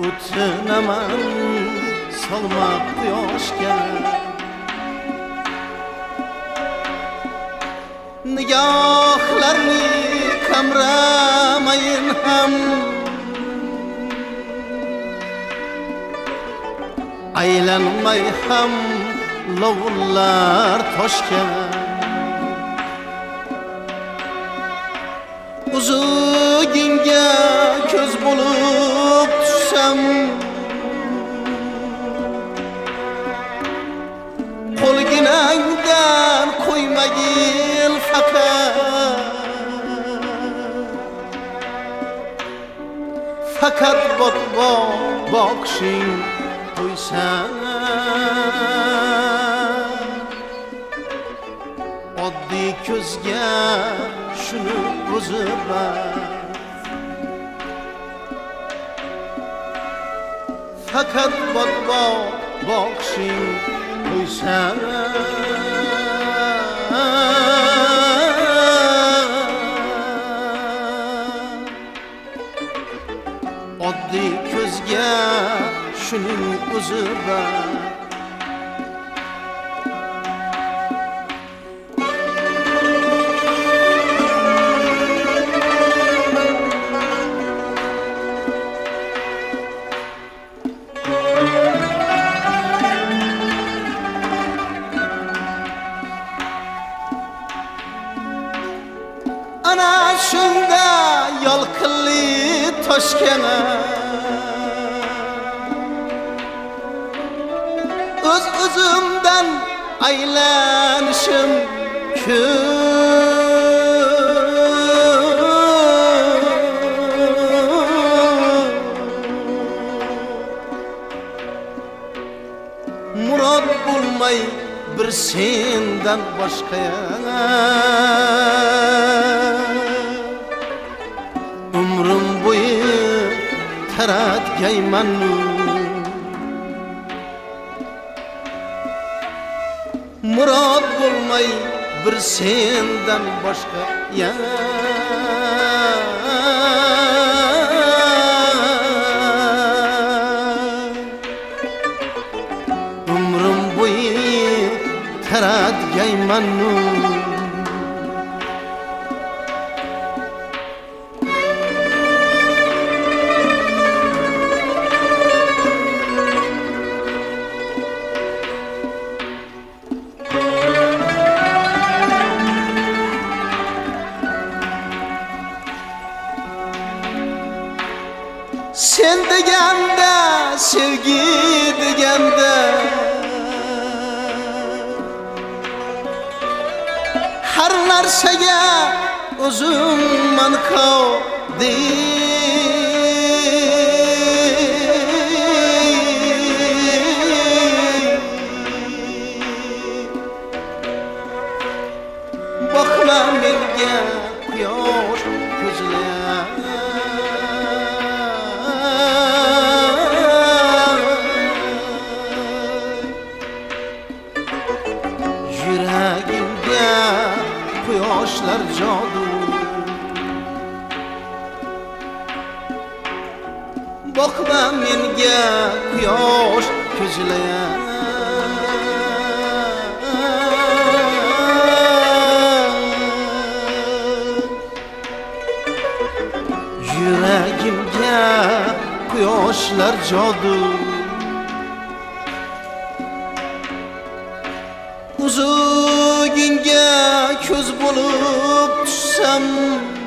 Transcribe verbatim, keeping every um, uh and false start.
o'tinaman solmoq quyoshga. Nigohlarni qamramayin ham, aylanmay ham lovullar toshga. Uzugingga ko'z bo'lib tushsam, qo'lginangdan qo'ymagil faqat. Faqat botboq boqishing qo'ysan, oddiy ko'zga shuni o'zi bas. Faqat botboq boqishing qo'ysan, oddiy ko'zga shuning o'zi bas. Ana shunda yolqinli toshkana, o'z o'zimdan aylanishim ko'p. Murod bo'lmay bir sendan boshqa, umrim bo'yi taratgayman. Murod bo'lmay bir sendan boshqa, ya umrim bo'yi taratgayman. Sen deganda, sevgi deganda, har narsaga o'zimman qodir. Boqma menga quyosh ko'zlar, yuragimga quyoshlar jodu. Boqma menga quyosh ko'zlar, yuragimga quyoshlar jodu. Uzugingga ko'z bo'lib tushsam,